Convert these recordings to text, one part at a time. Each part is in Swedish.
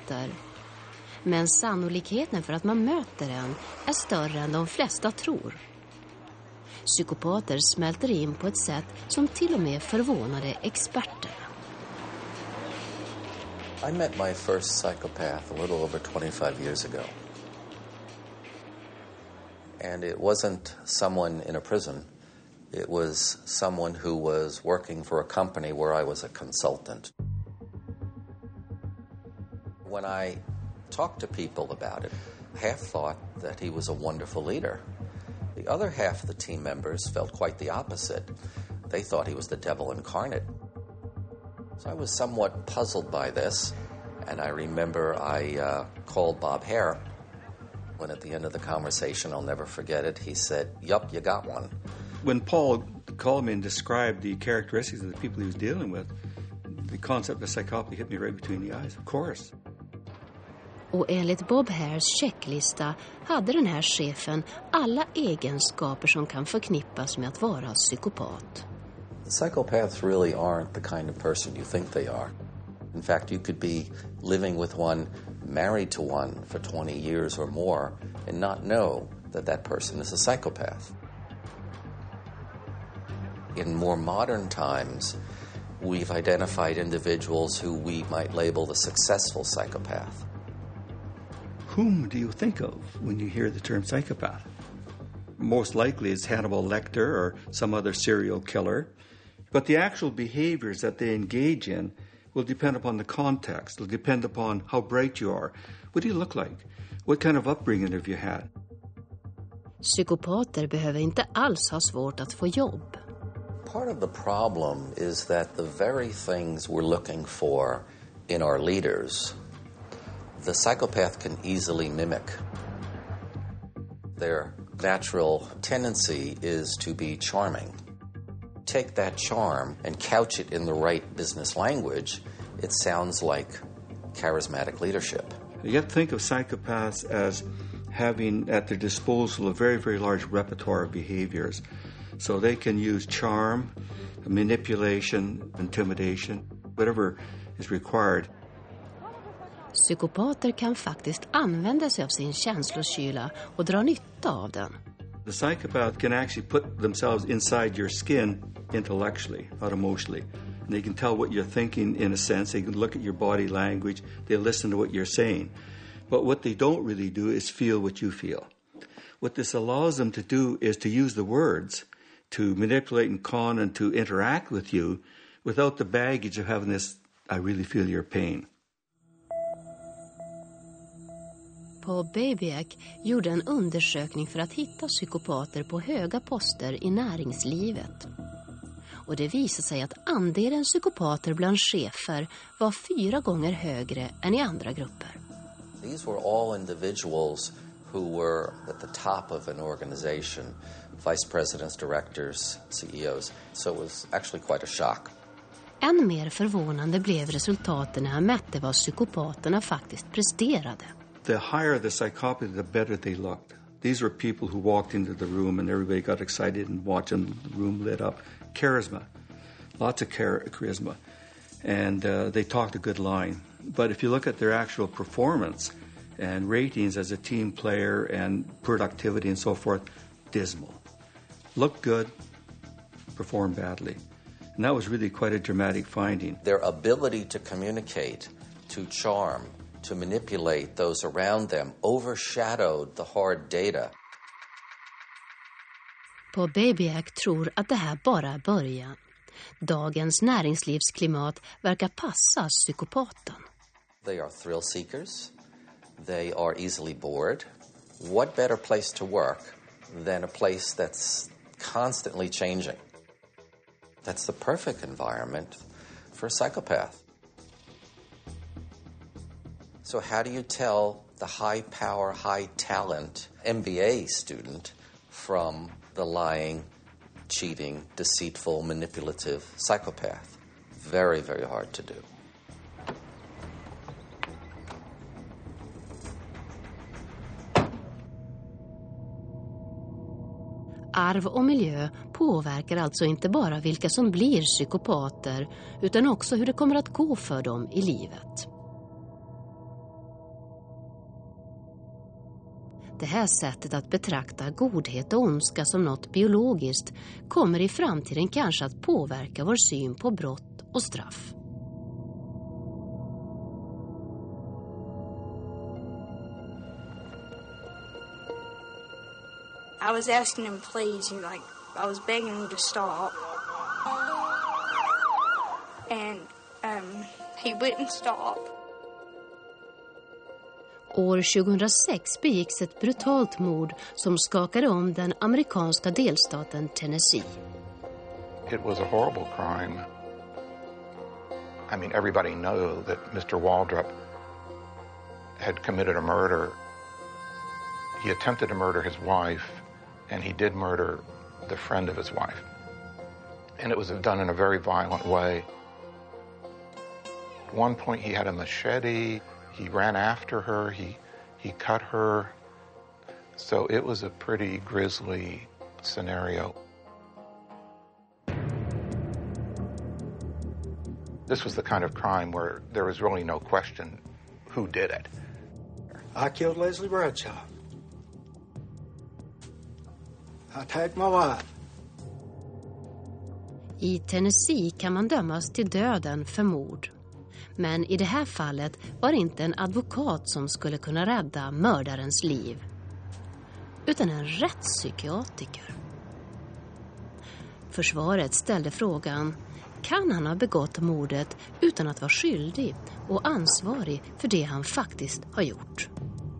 psykopater. Men sannolikheten för att man möter en är större än de flesta tror. Psykopater smälter in på ett sätt som till och med förvånade experter. I met my first psychopath a little over 25 years ago. And it wasn't someone in a prison. It was someone who was working for a company where I was a consultant. When I talked to people about it, half thought that he was a wonderful leader. The other half of the team members felt quite the opposite. They thought he was the devil incarnate. So I was somewhat puzzled by this, and I remember I called Bob Hare. When at the end of the conversation, I'll never forget it, he said, "Yup, you got one." When Paul called me and described the characteristics of the people he was dealing with, the concept of psychopathy hit me right between the eyes, of course. Och enligt Bob Hares checklista hade den här chefen alla egenskaper som kan förknippas med att vara psykopat. Psychopaths really aren't the kind of person you think they are. In fact, you could be living with one, married to one for 20 years or more and not know that that person is a psychopath. In more modern times, we've identified individuals who we might label the successful psychopath. Whom do you think of when you hear the term psychopath? Most likely it's Hannibal Lecter or some other serial killer. But the actual behaviors that they engage in will depend upon the context. It'll depend upon how bright you are. What do you look like? What kind of upbringing have you had? Psykopater behöver inte alls ha svårt att få jobb. Part of the problem is that the very things we're looking for in our leaders, the psychopath can easily mimic. Their natural tendency is to be charming. Take that charm and couch it in the right business language, it sounds like charismatic leadership. You have to think of psychopaths as having at their disposal a very, very large repertoire of behaviors. So they can use charm, manipulation, intimidation, whatever is required. Psykopater kan faktiskt använda sig av sin känslokyla och dra nytta av den. The psychopath can actually put themselves inside your skin intellectually, not emotionally. And they can tell what you're thinking in a sense. They can look at your body language. They listen to what you're saying. But what they don't really do is feel what you feel. What this allows them to do is to use the words to manipulate and con and to interact with you without the baggage of having this, I really feel your pain. Paul Babiak gjorde en undersökning för att hitta psykopater på höga poster i näringslivet. Och det visade sig att andelen psykopater bland chefer var 4 gånger högre än i andra grupper. These were all individuals who were at the top of an organization, vice presidents, directors, CEOs. So it was actually quite a shock. Än mer förvånande blev resultaten när han mätte vad psykopaterna faktiskt presterade. The higher the psychopathy, the better they looked. These were people who walked into the room and everybody got excited and watching the room lit up. Charisma, lots of charisma. And they talked a good line. But if you look at their actual performance and ratings as a team player and productivity and so forth, dismal. Looked good, performed badly. And that was really quite a dramatic finding. Their ability to communicate, to charm, to manipulate those around them overshadowed the hard data. Paul Babiak tror att det här bara är början. Dagens näringslivsklimat verkar passa psykopaten. They are thrill seekers. They are easily bored. What better place to work than a place that's constantly changing? That's the perfect environment for a psychopath. So how do you tell the high power, high talent MBA student from the lying, cheating, deceitful, manipulative psychopath? Very, very hard to do. Arv och miljö påverkar alltså inte bara vilka som blir psykopater utan också hur det kommer att gå för dem i livet. Det här sättet att betrakta godhet och ondska som något biologiskt kommer i framtiden kanske att påverka vår syn på brott och straff. I was asking him please, I was begging him to stop. And he wouldn't stop. År 2006 begicks ett brutalt mord som skakade om den amerikanska delstaten Tennessee. It was a horrible crime. I mean, everybody knew that Mr. Waldrop had committed a murder. He attempted to murder his wife, and he did murder the friend of his wife. And it was done in a very violent way. At one point he had a machete. He ran after her. He cut her. So it was a pretty grisly scenario. This was the kind of crime where there was really no question who did it. I killed Leslie Bradshaw. I attacked my wife. I Tennessee kan man dömas till döden för mord. Men i det här fallet var det inte en advokat som skulle kunna rädda mördarens liv, utan en rättspsykiatriker. Försvaret ställde frågan: kan han ha begått mordet utan att vara skyldig och ansvarig för det han faktiskt har gjort?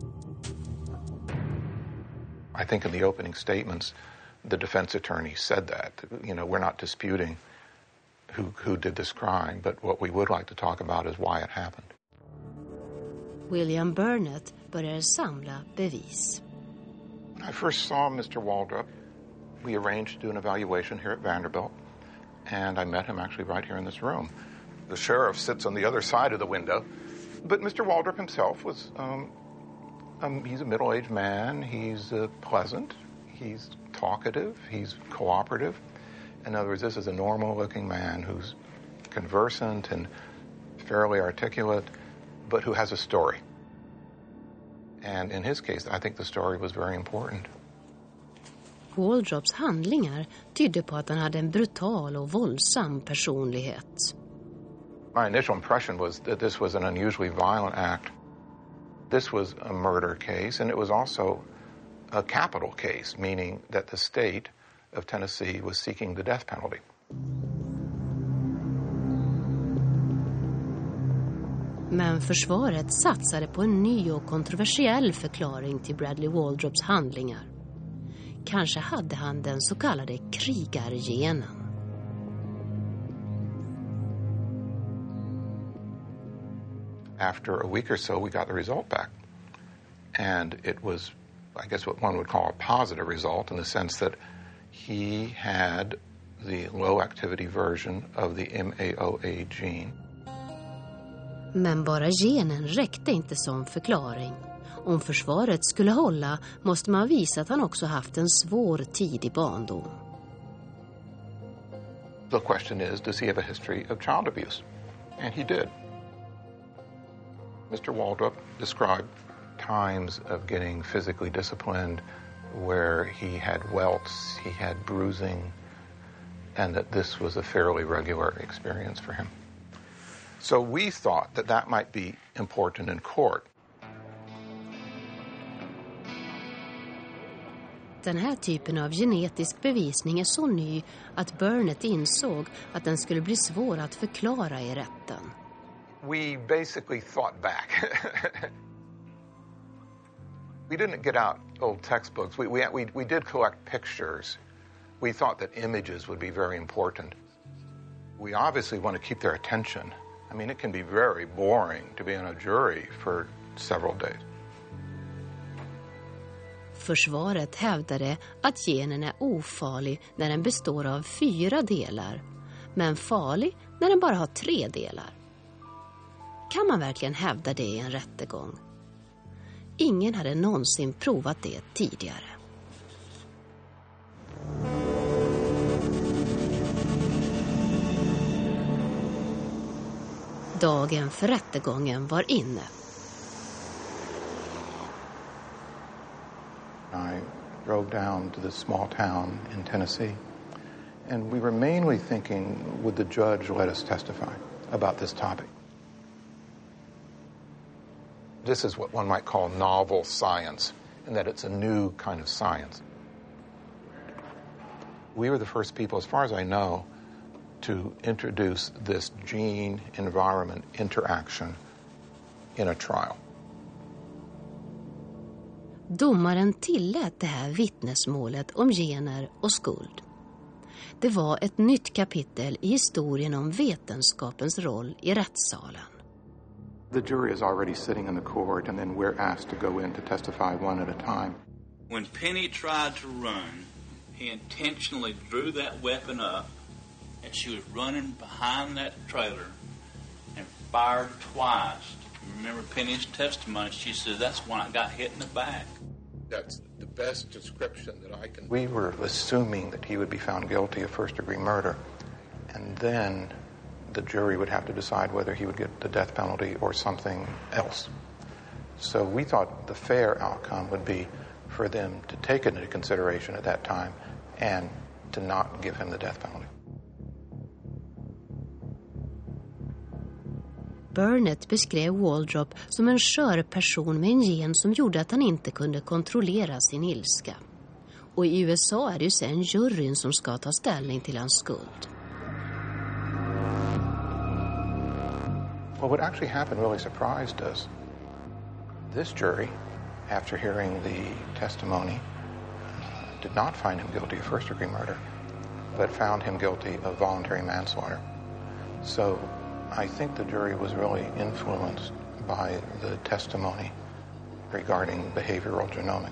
I think in the opening statements, the defense attorney said that. You know, we're not disputing who did this crime, but what we would like to talk about is why it happened. William Burnett började samla bevis. When I first saw Mr. Waldrop, we arranged to do an evaluation here at Vanderbilt, and I met him actually right here in this room. The sheriff sits on the other side of the window, but Mr. Waldrop himself was, he's a middle-aged man, he's pleasant, he's talkative, he's cooperative. In other words, this is a normal-looking man who's conversant and fairly articulate, but who has a story. And in his case, I think the story was very important. Waldrops handlingar tydde på att han hade en brutal och våldsam personlighet. My initial impression was that this was an unusually violent act. This was a murder case, and it was also a capital case, meaning that the state of Tennessee was seeking the death penalty. Men försvaret satsade på en ny och kontroversiell förklaring till Bradley Waldrops handlingar. Kanske hade han den så kallade krigargenen. After a week or so, we got the result back. And it was, I guess, what one would call a positive result in the sense that he had the low-activity version of the MAOA gene. Men bara genen räckte inte som förklaring. Om försvaret skulle hålla måste man visa att han också haft en svår tidig barndom. The question is, does he have a history of child abuse? And he did. Mr. Waldrop described times of getting physically disciplined where he had welts, he had bruising, and that this was a fairly regular experience for him. So we thought that that might be important in court. Den här typen av genetisk bevisning är så ny att Burnett insåg att den skulle bli svår att förklara i rätten. We basically thought back. We didn't get out old textbooks. We did collect pictures. We thought that images would be very important. We obviously want to keep their attention. I mean, it can be very boring to be on a jury for several days. Försvaret hävdade att genen är ofarlig när den består av 4 delar, men farlig när den bara har 3 delar. Kan man verkligen hävda det i en rättegång? Ingen hade någonsin provat det tidigare. Dagen för rättegången var inne. I drove down to this small town in Tennessee, and we were mainly thinking, would the judge let us testify about this topic? This is what one might call novel science, in that it's a new kind of science. We were the first people, as far as I know, to introduce this gene-environment interaction in a trial. Domaren tillät det här vittnesmålet om gener och skuld. Det var ett nytt kapitel i historien om vetenskapens roll i rättssalen. The jury is already sitting in the court, and then we're asked to go in to testify one at a time. When Penny tried to run, he intentionally drew that weapon up, and she was running behind that trailer and fired twice. Remember Penny's testimony, she said, that's when I got hit in the back. That's the best description that I can... We were assuming that he would be found guilty of first-degree murder, and then the jury would have to decide whether he would get the death penalty or something else. So we thought the fair outcome would be for them to take it into consideration at that time and to not give him the death penalty. Burnett beskrev Waldrop som en skör person med en gen som gjorde att han inte kunde kontrollera sin ilska. Och i USA är det ju sen juryn som ska ta ställning till hans skuld. Well, what actually happened really surprised us. This jury, after hearing the testimony, did not find him guilty of first-degree murder, but found him guilty of voluntary manslaughter. So I think the jury was really influenced by the testimony regarding behavioral genomics.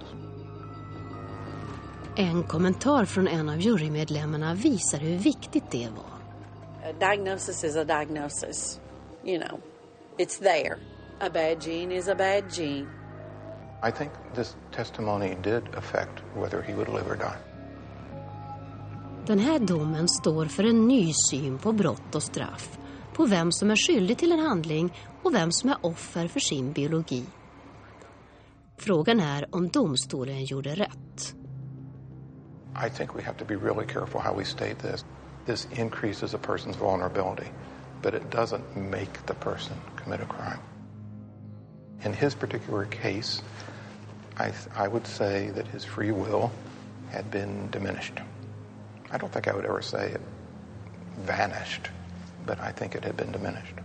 En kommentar från en av jurymedlemmarna visar hur viktigt det var. A diagnosis is a diagnosis. You know, it's there. A bad gene is a bad gene. I think this testimony did affect whether he would live or die. Den här domen står för en ny syn på brott och straff, på vem som är skyldig till en handling och vem som är offer för sin biologi. Frågan är om domstolen gjorde rätt. I think we have to be really careful how we state this. This increases a person's vulnerability, but it doesn't make the person commit a crime. In his particular case, I would say that his free will had been diminished. I don't think I would ever say it vanished, but I think it had been diminished.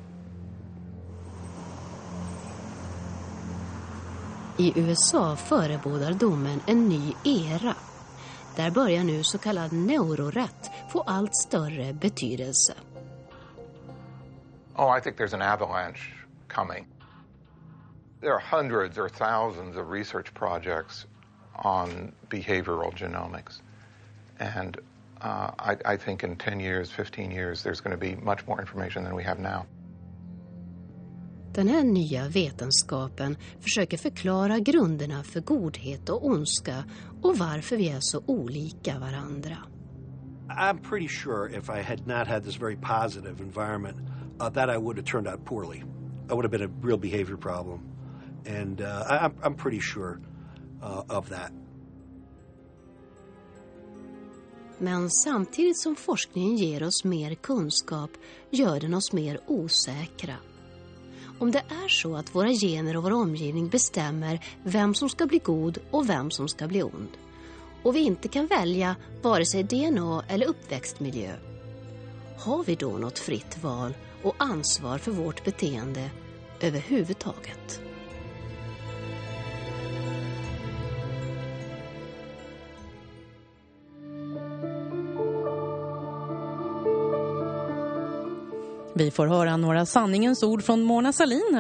I USA förebådar domen en ny era. Där börjar nu så kallad neurorätt få allt större betydelse. Oh, I think there's an avalanche coming. There are hundreds or thousands of research projects on behavioral genomics. And I think in 10 years, 15 years, there's going to be much more information than we have now. Den här nya vetenskapen försöker förklara grunderna för godhet och ondska och varför vi är så olika varandra. I'm pretty sure if I had not had this very positive environment, that I would have turned out poorly. I would have been a real behavior problem. And I'm pretty sure of that. Men samtidigt som forskningen ger oss mer kunskap gör den oss mer osäkra. Om det är så att våra gener och vår omgivning bestämmer vem som ska bli god och vem som ska bli ond, och vi inte kan välja vare sig DNA eller uppväxtmiljö, har vi då något fritt val och ansvar för vårt beteende överhuvudtaget? Vi får höra några sanningens ord från Mona Sahlin.